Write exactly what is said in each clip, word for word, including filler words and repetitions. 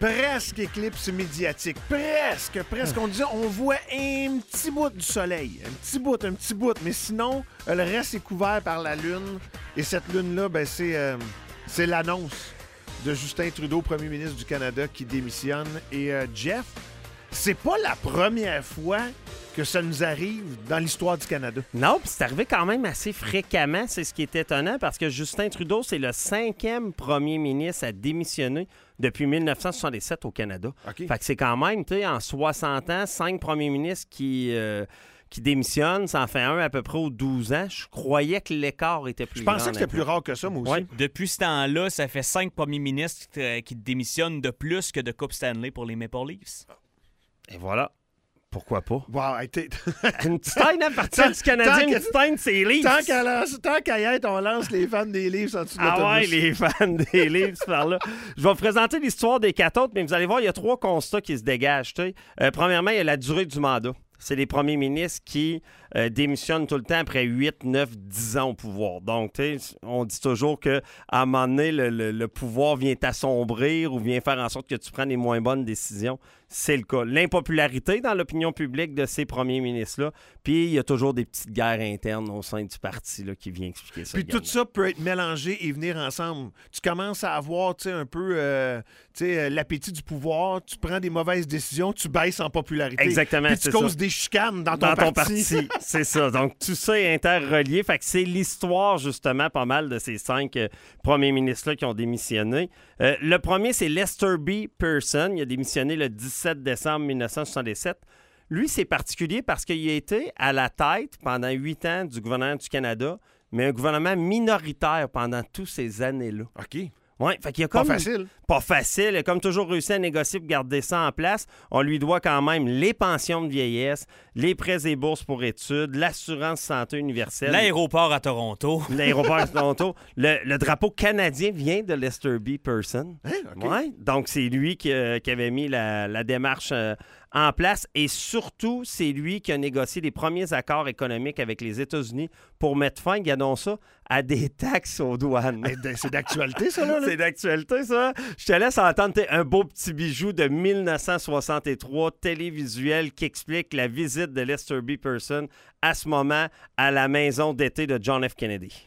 presque éclipse médiatique. Presque, presque. On disait, on voit un petit bout du soleil. Un petit bout, un petit bout. Mais sinon, euh, le reste est couvert par la Lune. Et cette Lune-là, ben, c'est, euh, c'est l'annonce de Justin Trudeau, premier ministre du Canada, qui démissionne. Et euh, Jeff, c'est pas la première fois que ça nous arrive dans l'histoire du Canada. Non, puis c'est arrivé quand même assez fréquemment, c'est ce qui est étonnant, parce que Justin Trudeau, c'est le cinquième premier ministre à démissionner depuis dix-neuf cent soixante-dix-sept au Canada. Okay. Fait que c'est quand même, tu sais, en soixante ans, cinq premiers ministres qui... Euh, qui démissionne, ça en fait un à peu près aux douze ans. Je croyais que l'écart était plus grand. Je pensais que c'était plus rare que ça, moi aussi. Ouais. Depuis ce temps-là, ça fait cinq premiers ministres qui, qui démissionnent de plus que de Coupe Stanley pour les Maple Leafs. Et voilà. Pourquoi pas? Wow, hey, t'es... Une petite haine à partir du Canadien, une petite haine, c'est Leafs. Tant qu'à, lance, tant qu'à y être, on lance les fans des Leafs en dessous de l'autobus. Ah ouais, les fans des Leafs par là. Je vais vous présenter l'histoire des quatre autres, mais vous allez voir, il y a trois constats qui se dégagent. Euh, premièrement, il y a la durée du mandat. C'est les premiers ministres qui euh, démissionnent tout le temps après huit, neuf, dix ans au pouvoir. Donc, on dit toujours qu'à un moment donné, le, le, le pouvoir vient t'assombrir ou vient faire en sorte que tu prennes les moins bonnes décisions. C'est le cas. L'impopularité dans l'opinion publique de ces premiers ministres-là, puis il y a toujours des petites guerres internes au sein du parti là, qui vient expliquer ça. Puis également. tout ça peut être mélangé et venir ensemble. Tu commences à avoir un peu euh, euh, l'appétit du pouvoir, tu prends des mauvaises décisions, tu baisses en popularité. Exactement, puis tu c'est causes ça. des chicanes dans ton dans ton parti. parti. C'est ça. Donc, tout ça est interrelié. Fait que c'est l'histoire, justement, pas mal de ces cinq euh, premiers ministres-là qui ont démissionné. Euh, le premier, c'est Lester B. Pearson. Il a démissionné le dix-sept décembre mille neuf cent soixante-dix-sept. Lui, c'est particulier parce qu'il a été à la tête pendant huit ans du gouvernement du Canada, mais un gouvernement minoritaire pendant toutes ces années-là. OK. Oui, fait qu'il y a comme... Pas facile. Pas facile. Il a comme toujours réussi à négocier pour garder ça en place. On lui doit quand même les pensions de vieillesse, les prêts et bourses pour études, l'assurance santé universelle. L'aéroport à Toronto. L'aéroport à Toronto. Le, le drapeau canadien vient de Lester B. Pearson. Hein? OK. Ouais. Donc, c'est lui qui, euh, qui avait mis la, la démarche euh, en place. Et surtout, c'est lui qui a négocié les premiers accords économiques avec les États-Unis pour mettre fin, regardons ça, à des taxes aux douanes. Mais c'est d'actualité, ça, là? là? C'est d'actualité, ça. Je te laisse entendre un beau petit bijou de mille neuf cent soixante-trois télévisuel qui explique la visite de Lester B. Pearson à ce moment à la maison d'été de John F. Kennedy.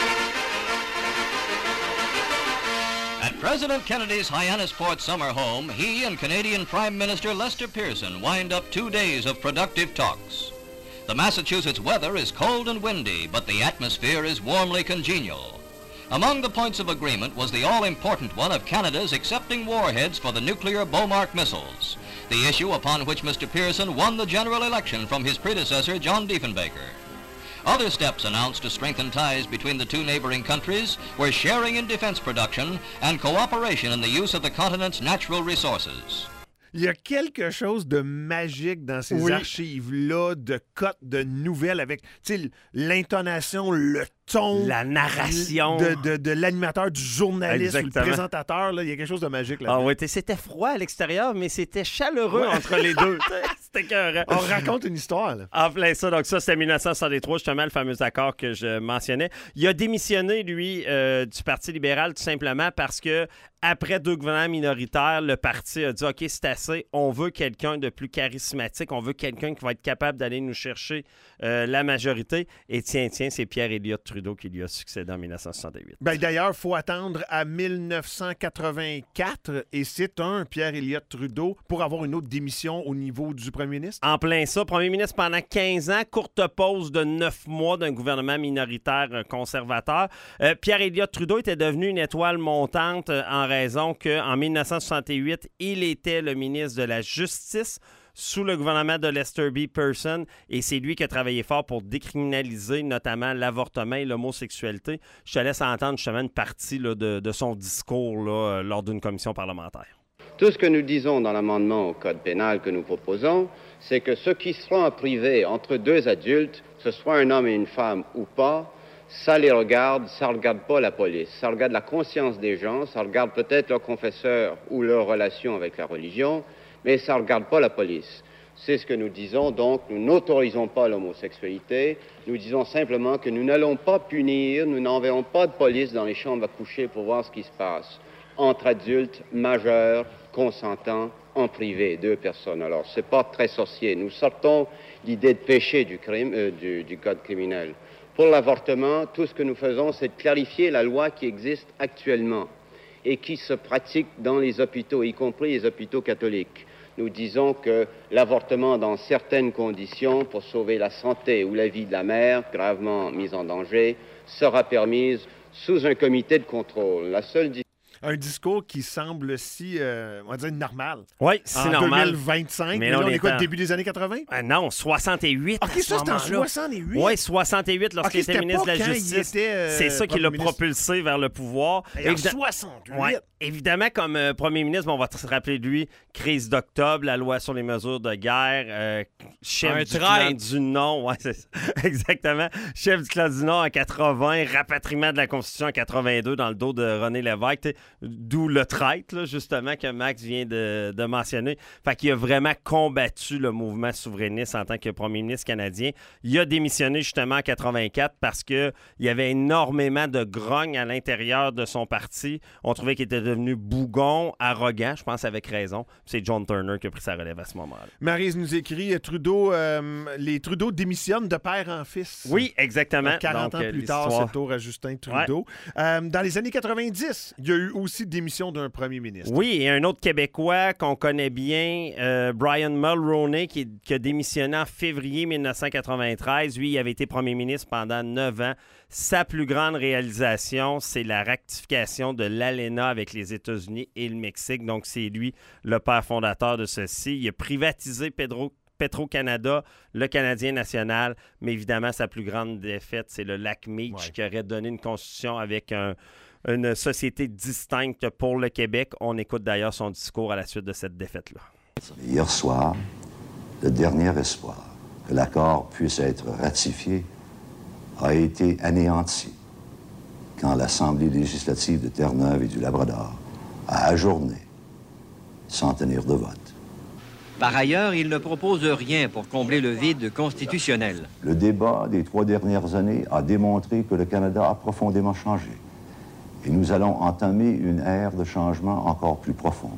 At President Kennedy's Hyannisport summer home, he and Canadian Prime Minister Lester Pearson wind up two days of productive talks. The Massachusetts weather is cold and windy, but the atmosphere is warmly congenial. Among the points of agreement was the all-important one of Canada's accepting warheads for the nuclear Beaumark missiles, the issue upon which Mister Pearson won the general election from his predecessor, John Diefenbaker. Other steps announced to strengthen ties between the two neighboring countries were sharing in defense production and cooperation in the use of the continent's natural resources. Il y a quelque chose de magique dans ces Oui. archives-là, de cotes de nouvelles avec l'intonation, le ton. La narration. De, de, de l'animateur, du journaliste, ou le Exactement. présentateur. Là, il y a quelque chose de magique là. Ah ouais, t'sais, c'était froid à l'extérieur, mais c'était chaleureux Ouais. entre les deux. C'était écœurant. On raconte une histoire. Là. En plein ça. Donc ça, c'était mille neuf cent soixante-trois, justement, le fameux accord que je mentionnais. Il a démissionné, lui, euh, du Parti libéral, tout simplement parce que après deux gouvernements minoritaires, le parti a dit « OK, c'est assez. On veut quelqu'un de plus charismatique. On veut quelqu'un qui va être capable d'aller nous chercher euh, la majorité. » Et tiens, tiens, c'est Pierre Elliott Trudeau qui lui a succédé en mille neuf cent soixante-huit. Ben, d'ailleurs, il faut attendre à mille neuf cent quatre-vingt-quatre et c'est un Pierre Elliott Trudeau pour avoir une autre démission au niveau du premier ministre. En plein ça, premier ministre pendant quinze ans, courte pause de neuf mois d'un gouvernement minoritaire euh, conservateur. Euh, Pierre Elliott Trudeau était devenu une étoile montante euh, en raison qu'en mille neuf cent soixante-huit, il était le ministre de la Justice sous le gouvernement de Lester B. Pearson et c'est lui qui a travaillé fort pour décriminaliser notamment l'avortement et l'homosexualité. Je te laisse entendre justement une partie là, de, de son discours là, euh, lors d'une commission parlementaire. Tout ce que nous disons dans l'amendement au Code pénal que nous proposons, c'est que ceux qui seront en privé entre deux adultes, que ce soit un homme et une femme ou pas, ça les regarde, ça ne regarde pas la police. Ça regarde la conscience des gens, ça regarde peut-être leur confesseur ou leur relation avec la religion, mais ça ne regarde pas la police. C'est ce que nous disons, donc nous n'autorisons pas l'homosexualité. Nous disons simplement que nous n'allons pas punir, nous n'enverrons pas de police dans les chambres à coucher pour voir ce qui se passe. entre adultes majeurs consentants en privé, deux personnes. Alors, c'est pas très sorcier. Nous sortons l'idée de péché du crime, euh, du, du code criminel. Pour l'avortement, tout ce que nous faisons, c'est de clarifier la loi qui existe actuellement et qui se pratique dans les hôpitaux, y compris les hôpitaux catholiques. Nous disons que l'avortement dans certaines conditions, pour sauver la santé ou la vie de la mère, gravement mise en danger, sera permise sous un comité de contrôle. La seule Un discours qui semble si, euh, on va dire, normal. Oui, c'est en normal. deux mille vingt-cinq, mais mais là, là, on on est est quoi, en- début des années quatre-vingt? Ah non, soixante-huit. OK, ça, c'est en soixante-huit. Oui, soixante-huit, lorsqu'il OK, était c'était ministre pas de la quand il Justice. était, euh, c'est ça qui l'a premier ministre. propulsé vers le pouvoir. Et en Évida- soixante-huit. Ouais. Évidemment, comme euh, premier ministre, on va se rappeler de lui, crise d'octobre, la loi sur les mesures de guerre, euh, chef Un du traître. clan du non, ouais, c'est ça. Exactement, chef du clan du non en quatre-vingts, rapatriement de la Constitution en quatre-vingt-deux dans le dos de René Lévesque, t'sais, d'où le traître, là, justement, que Max vient de, de mentionner. Fait qu'il a vraiment combattu le mouvement souverainiste en tant que premier ministre canadien. Il a démissionné justement en quatre-vingt-quatre parce qu'il y avait énormément de grogne à l'intérieur de son parti. On trouvait qu'il était devenu bougon, arrogant, je pense avec raison. C'est John Turner qui a pris sa relève à ce moment-là. Maryse nous écrit, euh, Trudeau, euh, les Trudeau démissionnent de père en fils. Oui, exactement. quarante Donc, ans euh, plus tard, l'histoire- c'est tour à Justin Trudeau. Euh, dans les années quatre-vingt-dix, il y a eu aussi démission d'un premier ministre. Oui, et un autre Québécois qu'on connaît bien, euh, Brian Mulroney, qui, qui a démissionné en février dix-neuf cent quatre-vingt-treize. Lui, il avait été premier ministre pendant neuf ans. Sa plus grande réalisation, c'est la rectification de l'ALENA avec les États-Unis et le Mexique. Donc, c'est lui le père fondateur de ceci. Il a privatisé Pedro Petro-Canada, le Canadien national, mais évidemment, sa plus grande défaite, c'est le lac Meach Ouais. qui aurait donné une constitution avec un, une société distincte pour le Québec. On écoute d'ailleurs son discours à la suite de cette défaite-là. Hier soir, le dernier espoir que l'accord puisse être ratifié a été anéanti quand l'Assemblée législative de Terre-Neuve et du Labrador a ajourné sans tenir de vote. Par ailleurs, il ne propose rien pour combler le vide constitutionnel. Le débat des trois dernières années a démontré que le Canada a profondément changé et nous allons entamer une ère de changement encore plus profond.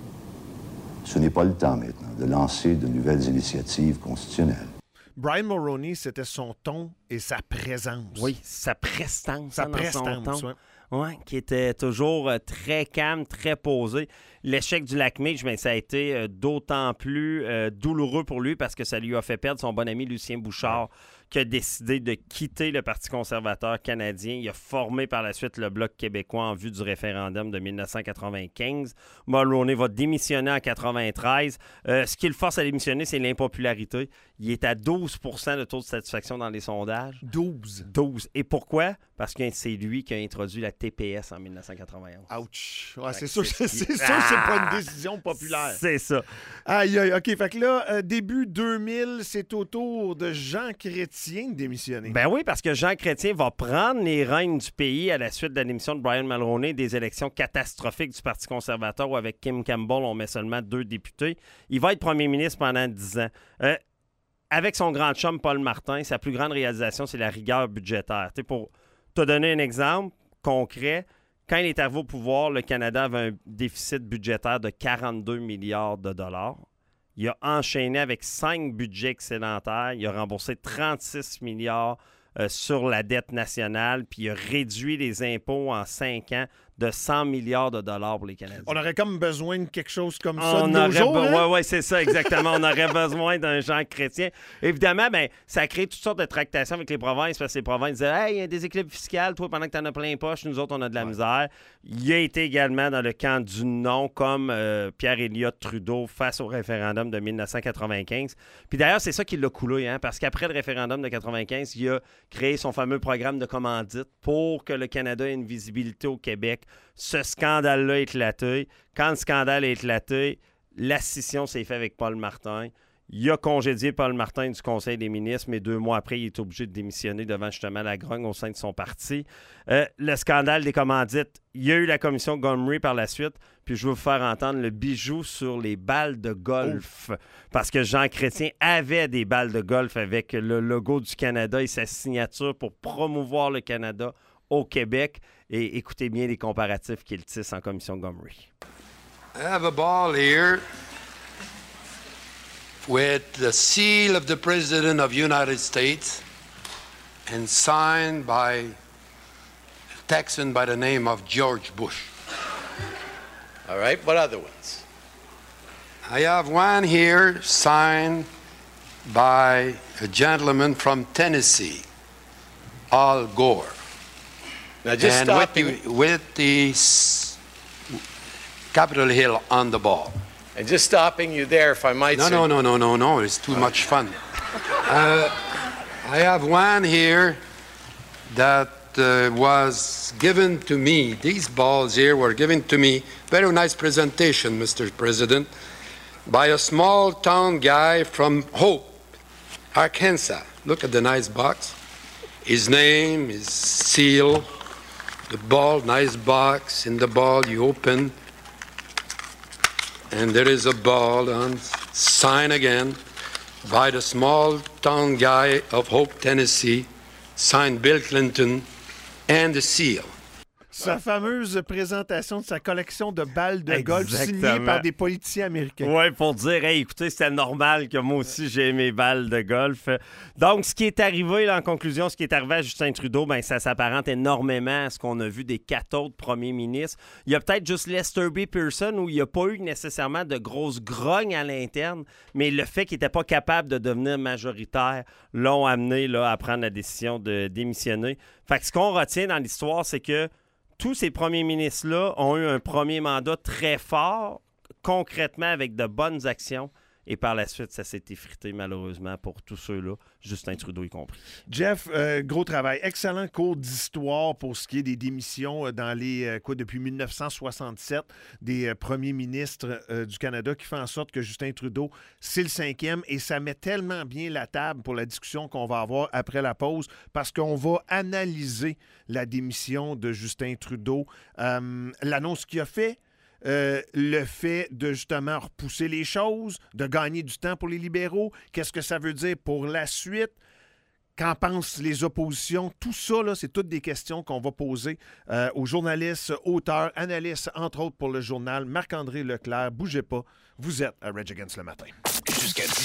Ce n'est pas le temps maintenant de lancer de nouvelles initiatives constitutionnelles. Brian Mulroney, c'était son ton et sa présence. Oui, sa prestance. Sa hein, dans son prestance, ton. ouais. Ouais, qui était toujours euh, très calme, très posé. L'échec du lac Meach, ben, ça a été euh, d'autant plus euh, douloureux pour lui parce que ça lui a fait perdre son bon ami Lucien Bouchard, qui a décidé de quitter le Parti conservateur canadien. Il a formé par la suite le Bloc québécois en vue du référendum de dix-neuf cent quatre-vingt-quinze. Mulroney va démissionner en quatre-vingt-treize. Euh, ce qui le force à démissionner, c'est l'impopularité. Il est à douze pour cent de taux de satisfaction dans les sondages. douze. douze. Et pourquoi? Parce que c'est lui qui a introduit la T P S en dix-neuf cent quatre-vingt-onze. Ouch. Ouais, Fait c'est que sûr, c'est c'est ce qui- c'est sûr que c'est pas Ah! une décision populaire. C'est ça. Aïe, aïe, OK. Fait que là, euh, début deux mille, c'est au tour de Jean Chrétien de démissionner. Ben oui, parce que Jean Chrétien va prendre les rênes du pays à la suite de la démission de Brian Mulroney des élections catastrophiques du Parti conservateur où avec Kim Campbell, on met seulement deux députés. Il va être premier ministre pendant dix ans. Euh, avec son grand chum Paul Martin, sa plus grande réalisation, c'est la rigueur budgétaire. T'sais, pour te donner un exemple concret, quand il est arrivé au pouvoir, le Canada avait un déficit budgétaire de quarante-deux milliards de dollars. Il a enchaîné avec cinq budgets excédentaires. Il a remboursé trente-six milliards euh, sur la dette nationale, puis il a réduit les impôts en cinq ans de cent milliards de dollars pour les Canadiens. On aurait comme besoin de quelque chose comme ça On de nos aurait jours, be- hein? ouais, ouais, c'est ça, exactement. On aurait besoin d'un Jean Chrétien. Évidemment, ben, ça a créé toutes sortes de tractations avec les provinces parce que les provinces disaient « Hey, il y a un déséquilibre fiscal, toi, pendant que tu en as plein les poches, nous autres, on a de la misère. » Il a été également dans le camp du non, comme euh, Pierre Elliott Trudeau face au référendum de dix-neuf cent quatre-vingt-quinze. Puis d'ailleurs, c'est ça qui l'a coulé, hein, parce qu'après le référendum de quatre-vingt-quinze, il a créé son fameux programme de commandite pour que le Canada ait une visibilité au Québec. Ce scandale-là a éclaté. Quand le scandale a éclaté, la scission s'est faite avec Paul Martin. Il a congédié Paul Martin du Conseil des ministres, mais deux mois après, il est obligé de démissionner devant justement la grogne au sein de son parti. Euh, le scandale des commandites, il y a eu la commission Gomery par la suite, puis je veux vous faire entendre le bijou sur les balles de golf, parce que Jean Chrétien avait des balles de golf avec le logo du Canada et sa signature pour promouvoir le Canada au Québec. Et écoutez bien les comparatifs qu'il tisse en commission Gomery. I have a ball here with the seal of the President of the United States and signed by a Texan by the name of George Bush. All right, what other ones? I have one here signed by a gentleman from Tennessee, Al Gore. Now, just and with stopping, the, with the s- Capitol Hill on the ball. and just stopping you there, if I might No, say. no, no, no, no, no. It's too much fun. Uh, I have one here that uh, was given to me. These balls here were given to me. Very nice presentation, Mister President, by a small town guy from Hope, Arkansas. Look at the nice box. His name, his seal, the ball, nice box. In the ball, you open, and there is a ball on, sign again, by the small town guy of Hope, Tennessee, signed Bill Clinton, and the seal. Sa fameuse présentation de sa collection de balles de golf signée Exactement. par des politiciens américains. Oui, pour dire, hey, écoutez, c'était normal que moi aussi j'ai mes balles de golf. Donc, ce qui est arrivé, là, en conclusion, ce qui est arrivé à Justin Trudeau, ben, ça s'apparente énormément à ce qu'on a vu des quatre autres premiers ministres. Il y a peut-être juste Lester B. Pearson où il n'y a pas eu nécessairement de grosses grognes à l'interne, mais le fait qu'il n'était pas capable de devenir majoritaire l'ont amené là, à prendre la décision de démissionner. Fait que ce qu'on retient dans l'histoire, c'est que tous ces premiers ministres-là ont eu un premier mandat très fort, concrètement avec de bonnes actions. Et par la suite, ça s'est effrité malheureusement pour tous ceux-là, Justin Trudeau y compris. Jeff, euh, gros travail. Excellent cours d'histoire pour ce qui est des démissions dans les, euh, quoi, depuis dix-neuf cent soixante-sept, des euh, premiers ministres euh, du Canada qui fait en sorte que Justin Trudeau, c'est le cinquième. Et ça met tellement bien la table pour la discussion qu'on va avoir après la pause parce qu'on va analyser la démission de Justin Trudeau, euh, l'annonce qu'il a fait. Euh, le fait de justement repousser les choses, de gagner du temps pour les libéraux, qu'est-ce que ça veut dire pour la suite? Qu'en pensent les oppositions? Tout ça, là, c'est toutes des questions qu'on va poser euh, aux journalistes, auteurs, analystes, entre autres pour le journal. Marc-André Leclerc, bougez pas, vous êtes à Rage Against le matin. Jusqu'à